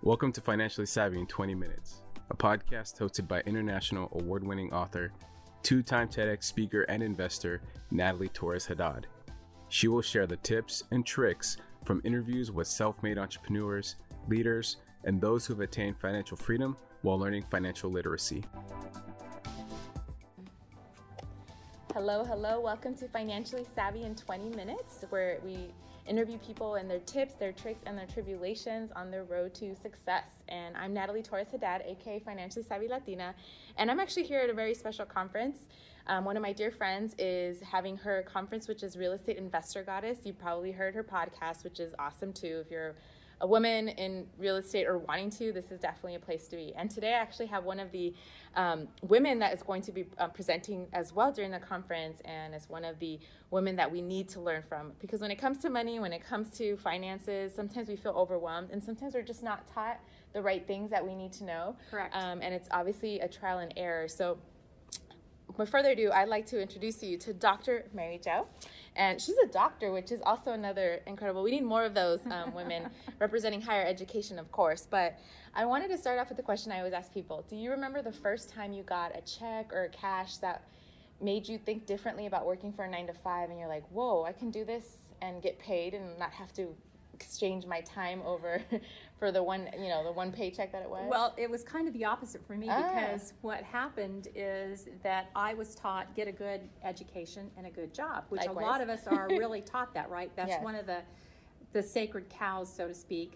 Welcome to Financially Savvy in 20 Minutes, a podcast hosted by international award-winning author, two-time TEDx speaker and investor, Natalie Torres Haddad. She will share the tips and tricks from interviews with self-made entrepreneurs, leaders, and those who've attained financial freedom while learning financial literacy. Hello. Welcome to Financially Savvy in 20 Minutes, where we interview people and their tips, their tricks, and their tribulations on their road to success. And I'm Natalie Torres Haddad, aka Financially Savvy Latina, and I'm actually here at a very special conference. One of my dear friends is having her conference, which is Real Estate Investor Goddess. You probably heard her podcast, which is awesome too. If you're a woman in real estate or wanting to, this is definitely a place to be. And today I actually have one of the women that is going to be presenting as well during the conference, and as one of the women that we need to learn from. Because when it comes to money, when it comes to finances, sometimes we feel overwhelmed, and sometimes we're just not taught the right things that we need to know. Correct. And it's obviously a trial and error. So without further ado, I'd like to introduce you to Dr. Mary Jo. And she's a doctor, which is also another incredible. We need more of those women representing higher education, of course. But I wanted to start off with the question I always ask people. Do you remember the first time you got a check or cash that made you think differently about working for a 9-to-5, and you're like, whoa, I can do this and get paid and not have to exchange my time over for the one paycheck that it was? Well, it was kind of the opposite for me, because what happened is that I was taught get a good education and a good job, which Likewise. A lot of us are really taught that, right? That's Yes. one of the sacred cows, so to speak.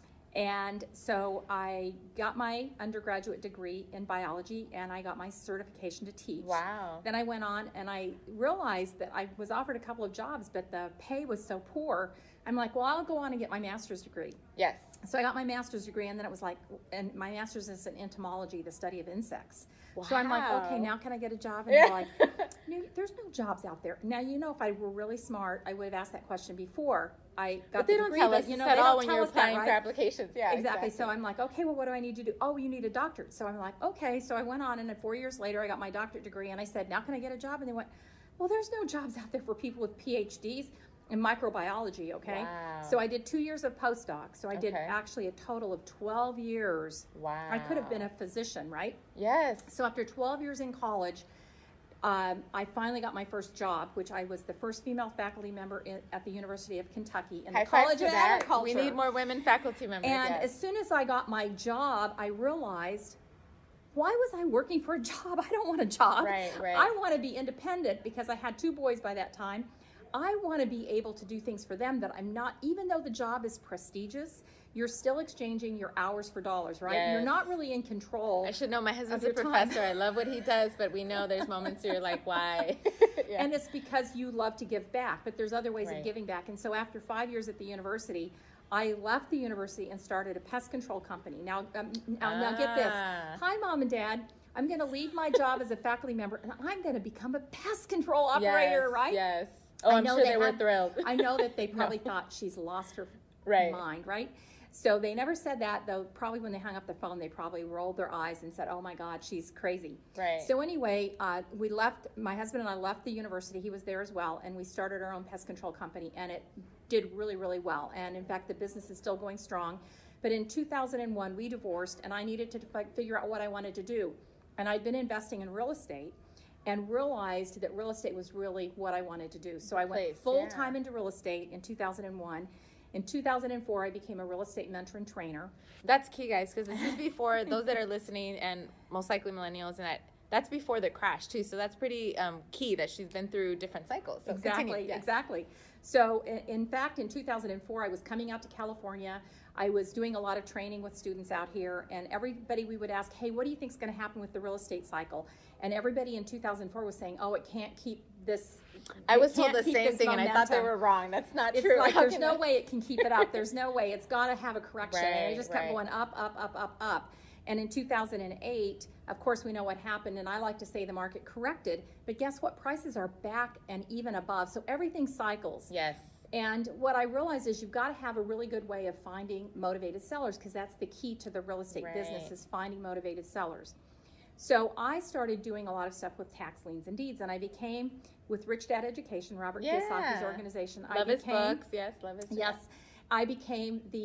And so I got my undergraduate degree in biology, and I got my certification to teach. Wow. Then I went on and I realized that I was offered a couple of jobs, but the pay was so poor. I'm like, well, I'll go on and get my master's degree. Yes. So I got my master's degree, and then it was like, and my master's is in entomology, the study of insects. Wow. So I'm like, okay, now can I get a job? And they're like, no, there's no jobs out there. Now, if I were really smart, I would have asked that question before I got But they the don't degree. tell us they at all when tell you're us that, applying right? for applications. Yeah, Exactly. So I'm like, okay, well, what do I need to do? Oh, you need a doctorate. So I'm like, okay. So I went on, and 4 years later, I got my doctorate degree, and I said, now can I get a job? And they went, well, there's no jobs out there for people with PhDs in microbiology, okay? Wow. So I did 2 years of postdoc. So I did Okay. actually a total of 12 years. Wow. I could have been a physician, right? Yes. So after 12 years in college, I finally got my first job, which I was the first female faculty member at the University of Kentucky in High the five College to of that. Agriculture. We need more women faculty members. And yes. as soon as I got my job, I realized, why was I working for a job? I don't want a job. Right. I want to be independent, because I had 2 boys by that time. I want to be able to do things for them that I'm not, even though the job is prestigious, you're still exchanging your hours for dollars, right? Yes. You're not really in control. I should know, my husband's a your time. professor. I love what he does, but we know there's moments where you're like, why? Yeah. And it's because you love to give back, but there's other ways Right. of giving back. And so after 5 years at the university, I left the university and started a pest control company. Now get this. Hi, Mom and Dad. I'm going to leave my job as a faculty member, and I'm going to become a pest control operator, Yes, right? Yes. Oh, I'm sure they were thrilled. I know that they probably thought she's lost her Right. mind, right? So they never said that, though. Probably when they hung up the phone, they probably rolled their eyes and said, oh my God, she's crazy. Right. So anyway, we left, my husband and I left the university. He was there as well, and we started our own pest control company, and it did really, really well. And in fact, the business is still going strong. But in 2001, we divorced, and I needed to figure out what I wanted to do. And I'd been investing in real estate, and realized that real estate was really what I wanted to do. So I went full-time into real estate in 2001. In 2004, I became a real estate mentor and trainer. That's key, guys, because this is before those that are listening, and most likely millennials, and that's before the crash too. So that's pretty key that she's been through different cycles. So Exactly, yes. exactly. So in fact, in 2004, I was coming out to California. I was doing a lot of training with students out here, and everybody, we would ask, hey, what do you think is going to happen with the real estate cycle? And everybody in 2004 was saying, oh, it can't keep this. I was told the same thing, and I thought they were wrong. That's not true. It's like, there's no way it can keep it up. There's no way. It's got to have a correction. And it just kept going up, up, up, up, up. And in 2008, of course, we know what happened, and I like to say the market corrected, but guess what? Prices are back and even above. So everything cycles. Yes. And what I realized is you've got to have a really good way of finding motivated sellers, because that's the key to the real estate business, is finding motivated sellers. So I started doing a lot of stuff with tax liens and deeds, and I became, with Rich Dad Education, Robert Kiyosaki's organization. Love his books, yes, love his Yes, I became the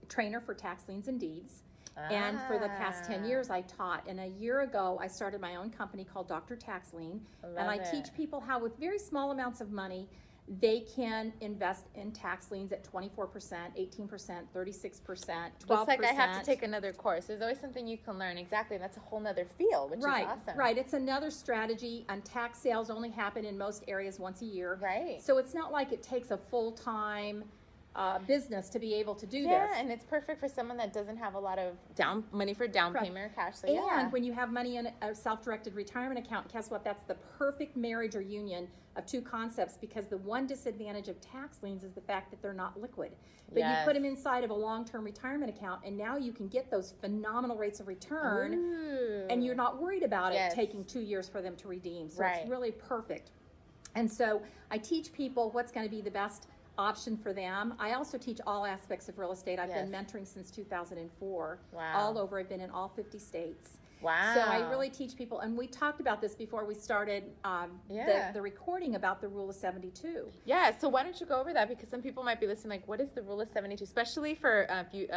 trainer for tax liens and deeds. And for the past 10 years, I taught. And a year ago, I started my own company called Dr. Tax Lien. And I teach people how, with very small amounts of money, they can invest in tax liens at 24%, 18%, 36%, 12%. Looks like I have to take another course. There's always something you can learn. Exactly. That's a whole nother field, which is awesome. Right. It's another strategy. And tax sales only happen in most areas once a year. Right. So it's not like it takes a full-time business to be able to do this. Yeah, and it's perfect for someone that doesn't have a lot of money for down payment or cash. So and when you have money in a self-directed retirement account, guess what? That's the perfect marriage or union of two concepts, because the one disadvantage of tax liens is the fact that they're not liquid. But you put them inside of a long-term retirement account, and now you can get those phenomenal rates of return, and you're not worried about it taking 2 years for them to redeem. So it's really perfect. And so I teach people what's going to be the best option for them. I also teach all aspects of real estate. I've been mentoring since 2004. All over. I've been in all 50 states. Wow. So I really teach people, and we talked about this before we started the recording about the Rule of 72. Yeah, so why don't you go over that, because some people might be listening like, what is the Rule of 72? Especially for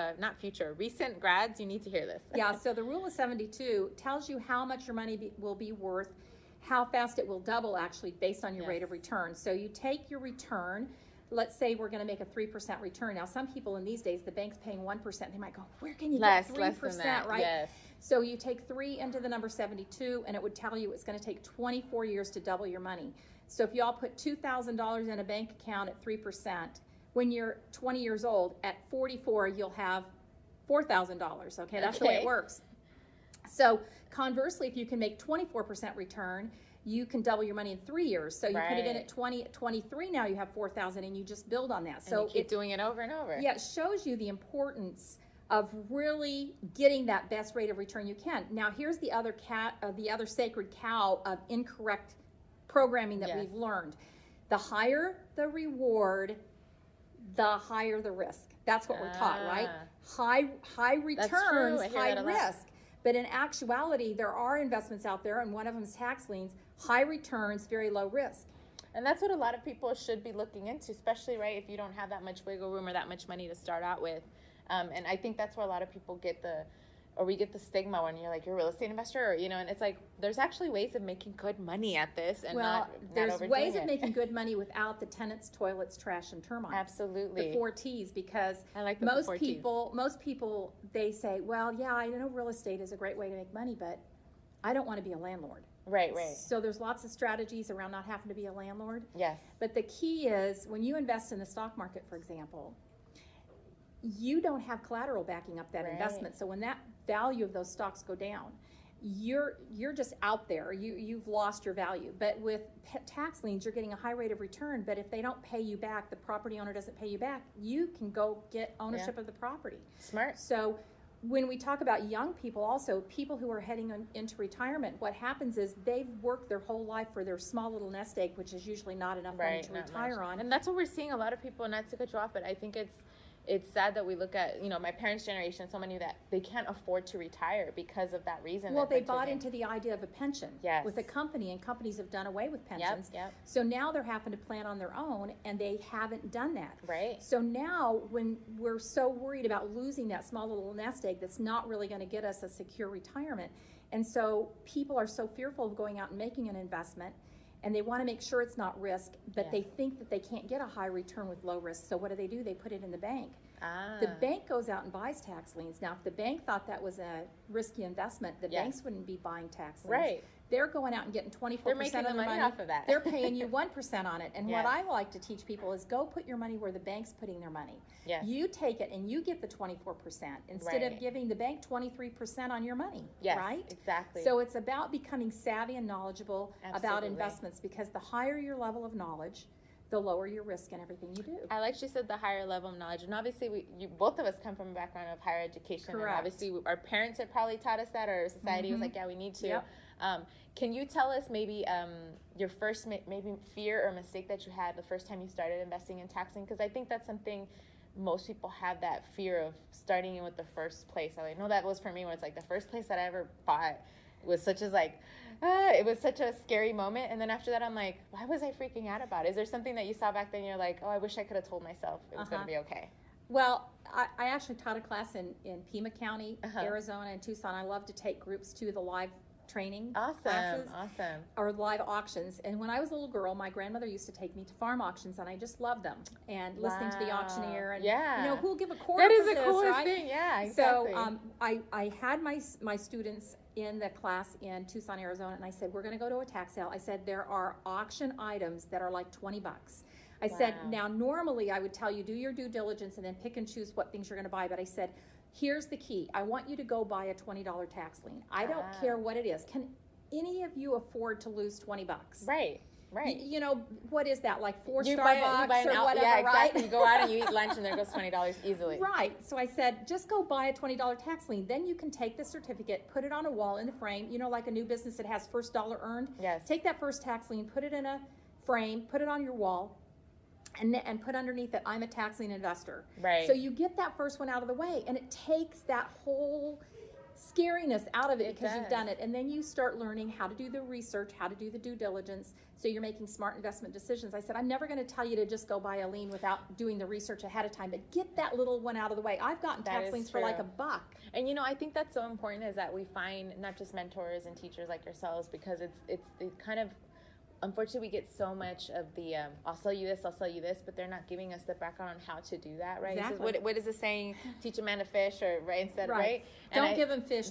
recent grads, you need to hear this. Yeah, so the Rule of 72 tells you how much your money will be worth, how fast it will double actually based on your rate of return. So you take your return. Let's say we're going to make a 3% return. Now, some people in these days, the bank's paying 1%. They might go, where can you get 3%, less than that. Right? Yes. So you take 3 into the number 72, and it would tell you it's going to take 24 years to double your money. So if you all put $2,000 in a bank account at 3%, when you're 20 years old, at 44, you'll have $4,000. Okay, that's the way it works. So conversely, if you can make 24% return, you can double your money in 3 years. So you put it in at 20, at 23, now you have 4,000, and you just build on that. So you keep doing it over and over. Yeah, it shows you the importance of really getting that best rate of return you can. Now, here's the other sacred cow of incorrect programming that we've learned. The higher the reward, the higher the risk. That's what we're taught, right? High returns, high risk. But in actuality, there are investments out there, and one of them is tax liens. High returns, very low risk. And that's what a lot of people should be looking into, especially, right, if you don't have that much wiggle room or that much money to start out with. And I think that's where a lot of people get we get the stigma when you're like, you're a real estate investor, or, and it's like, there's actually ways of making good money at this. And there's ways of making good money without the tenants, toilets, trash, and termites. Absolutely. The 4 T's, because I like most people, they say, well, yeah, I know real estate is a great way to make money, but I don't want to be a landlord. Right. So there's lots of strategies around not having to be a landlord. Yes. But the key is, when you invest in the stock market, for example, you don't have collateral backing up that investment. So when that value of those stocks go down, you're just out there. You've lost your value. But with tax liens, you're getting a high rate of return. But if they don't pay you back, the property owner doesn't pay you back, you can go get ownership of the property. Smart. So when we talk about young people, also people who are heading into retirement, what happens is they've worked their whole life for their small little nest egg, which is usually not enough money to retire on. And that's what we're seeing. A lot of people, not to cut you off, but I think it's sad that we look at, my parents' generation, so many that they can't afford to retire because of that reason. Well, they bought into the idea of a pension with a company, and companies have done away with pensions. Yep. So now they're having to plan on their own, and they haven't done that. Right. So now, when we're so worried about losing that small little nest egg that's not really going to get us a secure retirement, and so people are so fearful of going out and making an investment, and they want to make sure it's not risk, but they think that they can't get a high return with low risk. So what do? They put it in the bank. The bank goes out and buys tax liens. Now, if the bank thought that was a risky investment, the banks wouldn't be buying tax liens. Right. They're going out and getting 24% They're making of their money off of that. They're paying you 1% on it. And what I like to teach people is, go put your money where the bank's putting their money. Yes. You take it and you get the 24% instead of giving the bank 23% on your money. Yes, right? Exactly. So it's about becoming savvy and knowledgeable about investments, because the higher your level of knowledge, the lower your risk in everything you do. I like she said, the higher level of knowledge. And obviously, both of us come from a background of higher education. Correct. And obviously, our parents had probably taught us that, or society was like, we need to. Yep. Can you tell us maybe your first maybe fear or mistake that you had the first time you started investing in tax lien? Because I think that's something most people have, that fear of starting in with the first place. I know that was for me, when it's like the first place that I ever bought was such as like, it was such a scary moment. And then after that, I'm like, why was I freaking out about it? Is there something that you saw back then you're like, oh, I wish I could have told myself it was going to be okay? Well, I actually taught a class in Pima County, Arizona, and Tucson. I love to take groups to the live training classes or live auctions. And when I was a little girl, my grandmother used to take me to farm auctions, and I just loved them. And listening to the auctioneer, and you know, who'll give a quarter. That is for the this, coolest right? thing. Yeah, exactly. So I had my students in the class in Tucson, Arizona, and I said, we're going to go to a tax sale. I said, there are auction items that are like $20. I said, now normally I would tell you, do your due diligence and then pick and choose what things you're going to buy. But I said, here's the key. I want you to go buy a $20 tax lien. I don't care what it is. Can any of you afford to lose $20? Right. You know, what is that, like four you Starbucks buy or whatever, yeah, exactly. right? You go out and you eat lunch and there goes $20 easily. Right. So I said, just go buy a $20 tax lien. Then you can take the certificate, put it on a wall in the frame, you know, like a new business that has first dollar earned. Yes. Take that first tax lien, put it in a frame, put it on your wall, and put underneath it, I'm a tax lien investor. Right. So you get that first one out of the way, and it takes that whole scariness out of it because you've done it. And then you start learning how to do the research, how to do the due diligence, so you're making smart investment decisions. I said, I'm never going to tell you to just go buy a lien without doing the research ahead of time, but get that little one out of the way. I've gotten tax liens for like $1. And you know, I think that's so important, is that we find not just mentors and teachers like yourselves, because it kind of, unfortunately, we get so much of the I'll sell you this, but they're not giving us the background on how to do that, right? Exactly. So what is the saying? Teach a man to fish, or instead, right? Don't give him fish.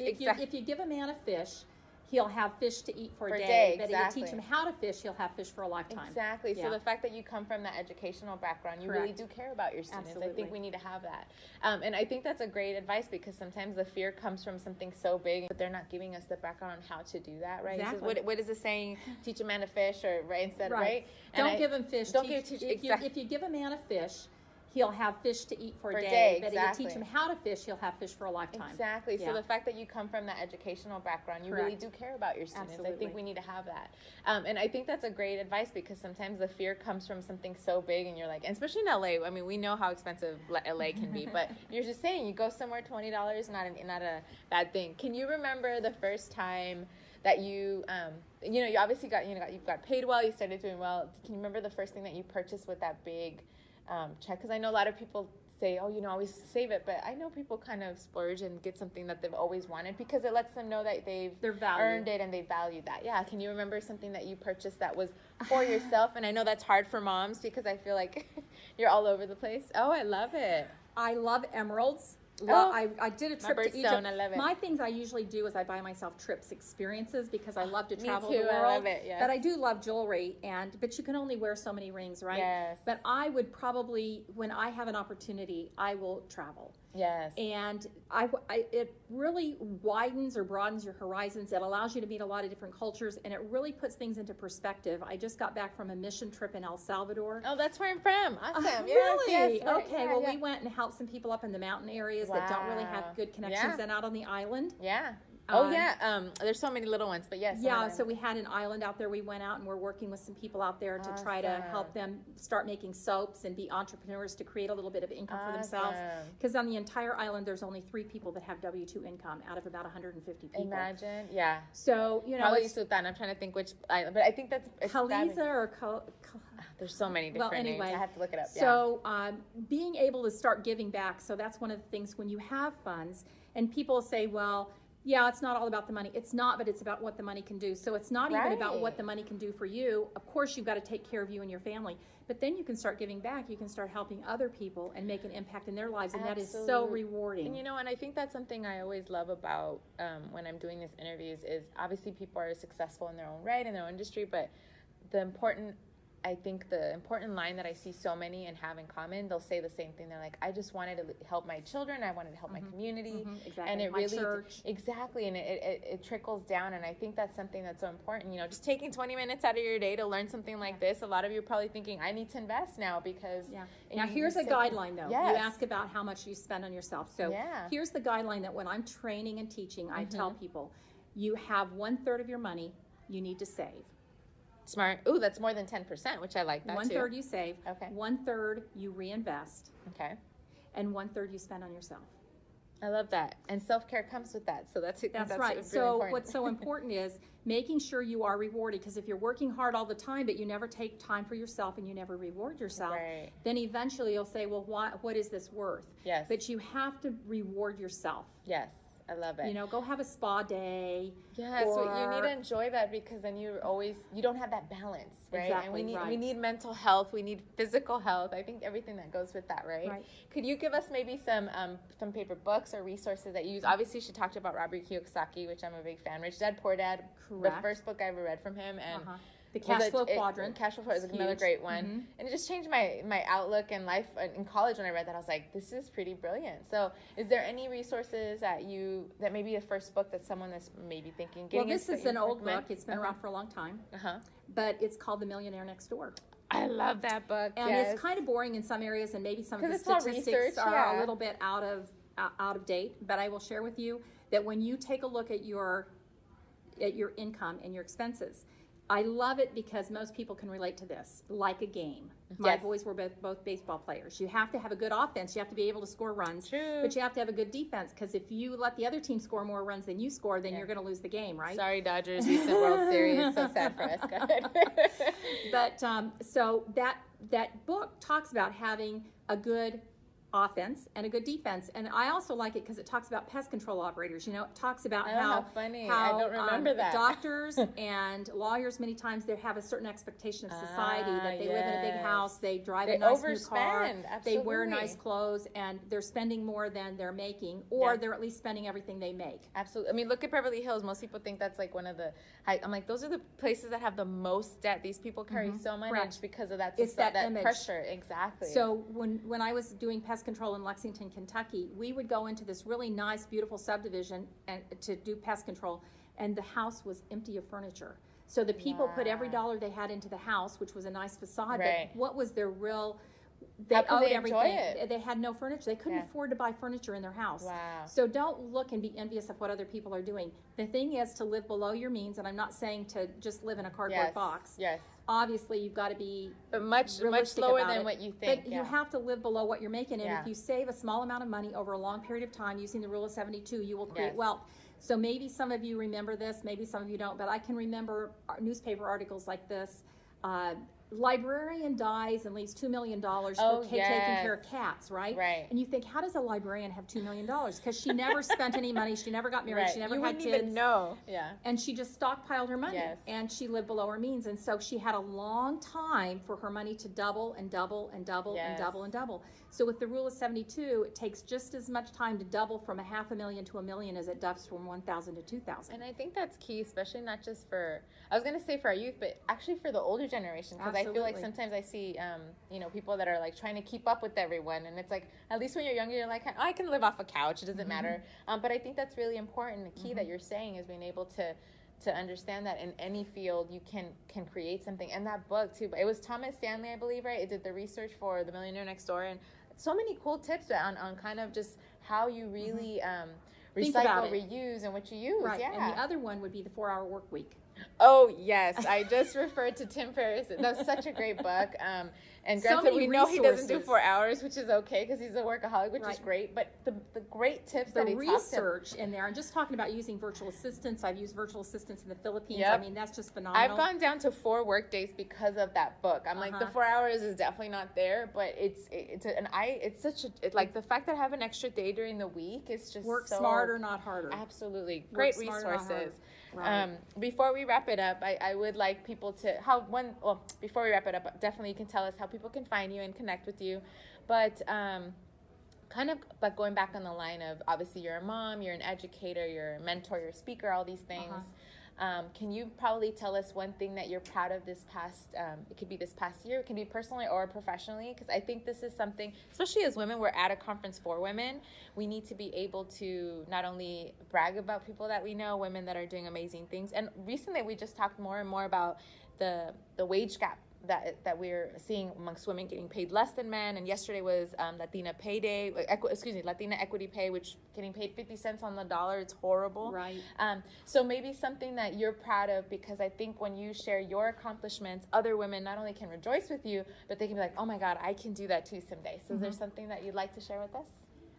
If you give a man a fish, he'll have fish to eat for a day. But if you teach him how to fish, he'll have fish for a lifetime. Exactly. Yeah. So the fact that you come from that educational background, you really do care about your students. Absolutely. I think we need to have that. And I think that's a great advice, because sometimes the fear comes from something so big, but they're not giving us the background on how to do that, right? Exactly. So what is the saying? Teach a man to fish, or instead, right? Don't give him fish. If you give a man a fish, he'll have fish to eat for a day. But if you teach him how to fish, he'll have fish for a lifetime. Exactly. Yeah. So the fact that you come from that educational background, you really do care about your students. Absolutely. I think we need to have that. And I think that's a great advice, because sometimes the fear comes from something so big, and you're like, and especially in LA, I mean, we know how expensive LA can be, but you're just saying, you go somewhere, $20, not a bad thing. Can you remember the first time that you you obviously you got paid well, you started doing well. Can you remember the first thing that you purchased with that big check? Because I know a lot of people say, oh, always save it, but I know people kind of splurge and get something that they've always wanted, because it lets them know that they've earned it and they value that. Yeah. Can you remember something that you purchased that was for yourself? And I know that's hard for moms, because I feel like you're all over the place. Oh, I love it. I love emeralds. I did a trip to Egypt. I love it. My things I usually do is I buy myself trips, experiences, because I love to travel Me too. the world. I love it. Yes. But I do love jewelry, but you can only wear so many rings, right? Yes. But I would probably, when I have an opportunity, I will travel. Yes. And it really widens or broadens your horizons. It allows you to meet a lot of different cultures, and it really puts things into perspective. I just got back from a mission trip in El Salvador. Oh, that's where I'm from. Awesome. Really? Yes. Okay. We went and helped some people up in the mountain areas that don't really have good connections, and out on the island. Yeah. There's so many little ones, but yes. Yeah, so we had an island out there. We went out and we're working with some people out there to try to help them start making soaps and be entrepreneurs to create a little bit of income for themselves. Because on the entire island, there's only 3 people that have W-2 income out of about 150 people. Imagine, yeah. So, probably Sultan. I'm trying to think which island, but I think that's Khaliza or there's so many different names. I have to look it up. So being able to start giving back. So that's one of the things when you have funds, and people say, well, yeah, it's not all about the money. It's not, but it's about what the money can do. So it's not even about what the money can do for you. Of course, you've got to take care of you and your family. But then you can start giving back. You can start helping other people and make an impact in their lives. And that is so rewarding. And, and I think that's something I always love about when I'm doing these interviews is obviously people are successful in their own right, in their own industry. But the important line that I see so many and have in common, they'll say the same thing. They're like, I just wanted to help my children. I wanted to help my community. Exactly. And it my church. Exactly. And it trickles down. And I think that's something that's so important. Just taking 20 minutes out of your day to learn something like this. A lot of you are probably thinking, I need to invest now because. Yeah. Now, here's a guideline, though. Yes. You ask about how much you spend on yourself. So here's the guideline that when I'm training and teaching, I tell people, you have 1/3 of your money you need to save. Smart. Ooh, that's more than 10%, which I like that too. 1/3 you save. Okay. 1/3 you reinvest. Okay. And 1/3 you spend on yourself. I love that. And self-care comes with that. So that's right. Really so important. What's so important is making sure you are rewarded, because if you're working hard all the time but you never take time for yourself and you never reward yourself, right. then eventually you'll say, well, what is this worth? Yes. But you have to reward yourself. Yes. I love it. You know, go have a spa day. Yes, you need to enjoy that, because then you don't have that balance, right? Exactly, and we need mental health, we need physical health. I think everything that goes with that, right? Right. Could you give us maybe some favorite books or resources that you use? Obviously, she talked about Robert Kiyosaki, which I'm a big fan. Rich Dad, Poor Dad. Correct. The first book I ever read from him, and The Cash Flow Quadrant. Cash Flow Quadrant is another great one. And it just changed my outlook in life. In college, when I read that, I was like, this is pretty brilliant. So is there any resources that maybe the first book that someone that's maybe thinking getting this is an old book. It's been around for a long time. But it's called The Millionaire Next Door. I love that book. And it's kind of boring in some areas, and maybe some of the statistics research, are a little bit out of date. But I will share with you that when you take a look at your income and your expenses, I love it because most people can relate to this, like a game. My boys were both baseball players. You have to have a good offense. You have to be able to score runs. True. But you have to have a good defense, because if you let the other team score more runs than you score, then you're going to lose the game, right? Sorry, Dodgers, recent World Series. So sad for us. Go ahead. But so that book talks about having a good offense and a good defense, and I also like it because it talks about pest control operators. You know, it talks about how funny. I don't remember that. Doctors and lawyers, many times they have a certain expectation of society that they live in a big house, they drive a nice new car, Absolutely. they wear nice clothes, and they're spending more than they're making, or they're at least spending everything they make. Absolutely. I mean, look at Beverly Hills. Most people think that's like one of the I'm like, those are the places that have the most debt. These people carry so much because of that. It's that image. Pressure. Exactly. So when I was doing pest control in Lexington, Kentucky, we would go into this really nice, beautiful subdivision and to do pest control, and the house was empty of furniture. So the people put every dollar they had into the house, which was a nice facade, but what was their real... They owed everything. They had no furniture. They couldn't afford to buy furniture in their house. Wow. So don't look and be envious of what other people are doing. The thing is to live below your means, and I'm not saying to just live in a cardboard box. Yes. Obviously, you've got to be much lower than what you think. But you have to live below what you're making, and if you save a small amount of money over a long period of time using the rule of 72, you will create wealth. So maybe some of you remember this, maybe some of you don't, but I can remember newspaper articles like this. Librarian dies and leaves $2 million for taking care of cats, right? Right. And you think, how does a librarian have $2 million? Because she never spent any money. She never got married. She never had kids. You wouldn't even know. Yeah. And she just stockpiled her money. Yes. And she lived below her means. And so she had a long time for her money to double and double and double and double and double. So with the rule of 72, it takes just as much time to double from $500,000 to $1 million as it does from 1,000 to 2,000. And I think that's key, especially not just for, I was going to say for our youth, but actually for the older generation. Because I feel like sometimes I see, people that are like trying to keep up with everyone. And it's like, at least when you're younger, you're like, oh, I can live off a couch. It doesn't matter. But I think that's really important. The key that you're saying is being able to understand that in any field you can create something. And that book too, but it was Thomas Stanley, I believe, right? It did the research for The Millionaire Next Door, and so many cool tips on kind of just how you really recycle, reuse, and what you use. Right. Yeah. And the other one would be The 4-Hour Work Week. Oh yes, I just referred to Tim Ferriss. That's such a great book. And granted, we know he doesn't do 4 hours, which is okay because he's a workaholic, which is great. But the great tips that he talks about. The research in there, and just talking about using virtual assistants. I've used virtual assistants in the Philippines. I mean, that's just phenomenal. I've gone down to 4 work days because of that book. I'm like, the 4 hours is definitely not there, but it's like the fact that I have an extra day during the week is just work smarter, not harder. Absolutely, great resources. Right. Before we wrap it up, I would like people to before we wrap it up, definitely you can tell us how people can find you and connect with you, but but going back on the line of, obviously you're a mom, you're an educator, you're a mentor, you're a speaker, all these things. Can you probably tell us one thing that you're proud of this past, it could be this past year, it can be personally or professionally, because I think this is something, especially as women, we're at a conference for women, we need to be able to not only brag about people that we know, women that are doing amazing things, and recently we just talked more and more about the wage gap that we're seeing amongst women getting paid less than men. And yesterday was Latina Pay Day, Latina Equity Pay, which getting paid 50 cents on the dollar. It's horrible. Right. So maybe something that you're proud of, because I think when you share your accomplishments, other women not only can rejoice with you, but they can be like, oh my God, I can do that too someday. So is there something that you'd like to share with us?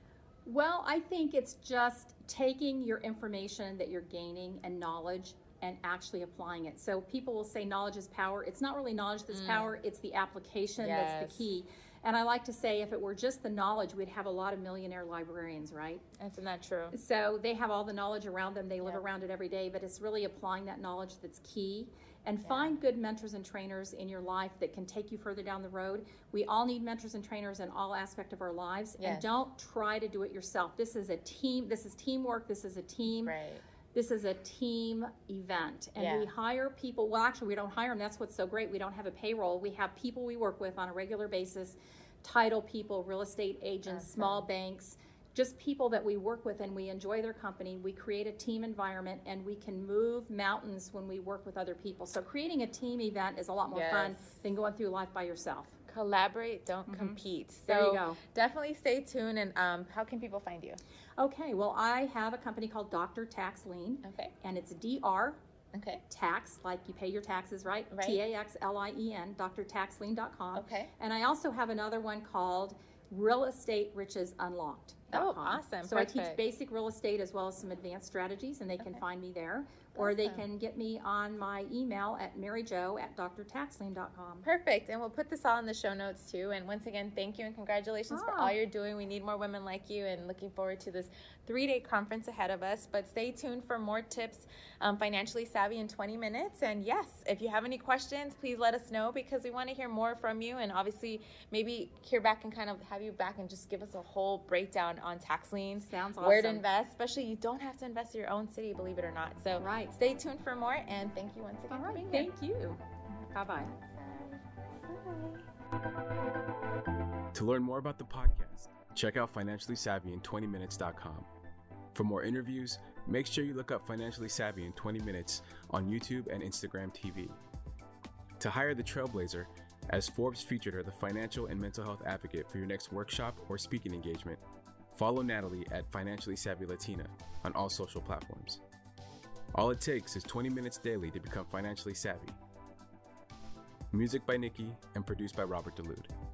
Well, I think it's just taking your information that you're gaining and knowledge and actually applying it. So people will say knowledge is power. It's not really knowledge that's power, it's the application that's the key. And I like to say if it were just the knowledge, we'd have a lot of millionaire librarians, right? Isn't that true? So they have all the knowledge around them. They live around it every day, but it's really applying that knowledge that's key. And find good mentors and trainers in your life that can take you further down the road. We all need mentors and trainers in all aspects of our lives. And don't try to do it yourself. This is a team. This is teamwork. This is a team. Right. This is a team event. And we hire people. Well, actually, we don't hire them. That's what's so great. We don't have a payroll. We have people we work with on a regular basis, title people, real estate agents, small banks, just people that we work with and we enjoy their company. We create a team environment and we can move mountains when we work with other people. So creating a team event is a lot more fun than going through life by yourself. Collaborate, don't compete. So there you go. Definitely stay tuned. And how can people find you? Okay, well, I have a company called Dr. Tax Lien. Okay. And it's DR. Okay. Tax, like you pay your taxes, right? Right. TAXLIEN, drtaxlien.com. Okay. And I also have another one called Real Estate Riches Unlocked. Oh, awesome. So Perfect. I teach basic real estate as well as some advanced strategies, and they can find me there. Or they can get me on my email at maryjo@drtaxlien.com. Perfect. And we'll put this all in the show notes too. And once again, thank you and congratulations for all you're doing. We need more women like you and looking forward to this 3-day conference ahead of us. But stay tuned for more tips, Financially Savvy in 20 minutes. And yes, if you have any questions, please let us know because we want to hear more from you and obviously maybe hear back and kind of have you back and just give us a whole breakdown on tax liens. Sounds Where to awesome. invest, especially you don't have to invest in your own city, believe it or not. So stay tuned for more and thank you once again for being here. Thank you. Bye-bye. To learn more about the podcast, check out Financially Savvy in 20minutes.com. For more interviews, make sure you look up Financially Savvy in 20 Minutes on YouTube and Instagram TV. To hire the Trailblazer, as Forbes featured her the financial and mental health advocate for your next workshop or speaking engagement, follow Natalie at Financially Savvy Latina on all social platforms. All it takes is 20 minutes daily to become financially savvy. Music by Nikki and produced by Robert DeLude.